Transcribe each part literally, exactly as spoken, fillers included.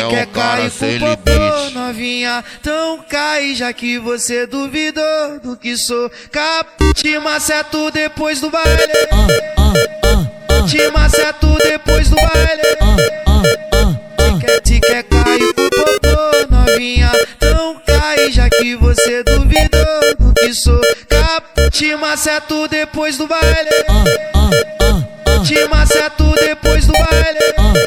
é quer um cara cair sem com popô, limite. novinha, então cai, já que você duvidou do que sou. Cap, te maceto depois do baile. Te maceto depois do baile. Te quer, te quer cair com popô, novinha, então cai, já que você duvidou do que sou. Cap, te maceto depois do baile. Te maceto depois do baile.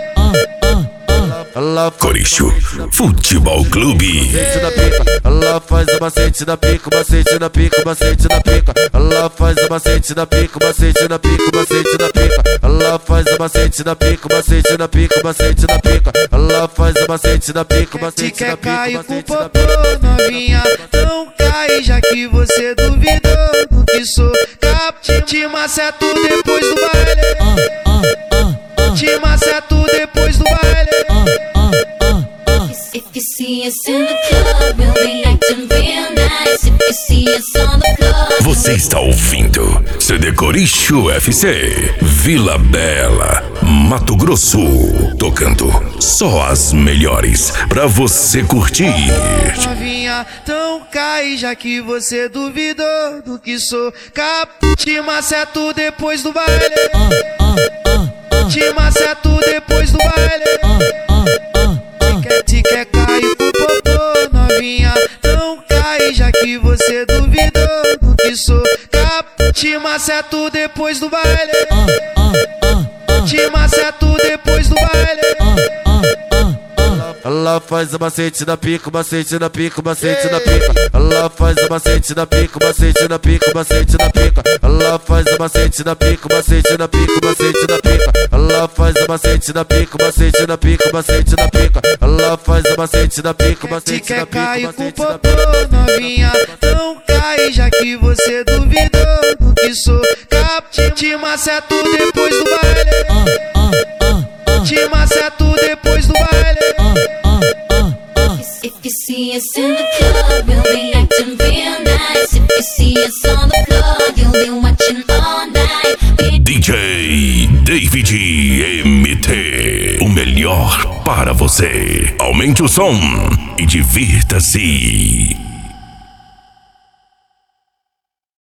Coricho Futebol Clube. Ela faz o macete na pica, macete na pica, macete na pica. Ela faz o macete na pica, macete na pica, macete na pica. Ela faz o macete na pica, macete na pica, macete na pica. Ela faz o macete na pica, macete na pica, cair com macete na popô, pica. novinha, então cai, já que você duvidou do que sou. Cap, te, te maceto depois do baile. Te maceto depois do baile. If you see us in the club, we'll be acting real nice. If you see us on the floor. Você está ouvindo C D Coricho F C, Vila Bela, Mato Grosso. Tocando só as melhores pra você curtir. Novinha, então cai, já que você duvidou do que sou. Cap, te maceto depois do baile. Te maceto depois do baile. Te quer, te quer cair com popô, novinha, então cai, já que você duvidou do que sou. Cap, te maceto depois do baile. Te maceto depois do baile. Ela faz o macete na pica, macete na pica, macete na pica. Ela faz o macete na pica, macete na pica, macete na pica. Ela faz o macete na pica, macete na pica, macete na pica. Ela faz o macete na pica, macete na pica, macete na pica. Ela faz o macete na pica, macete na pica, cair com macete na popô, pica. novinha, então cai, já que você duvidou do que sou. Cap, te, te maceto depois do baile. Te maceto depois do baile. If you see us in the club, we'll be acting real nice. If you see us on the floor, you'll be watching all night. D J David M T, o melhor para você. Aumente o som e divirta-se.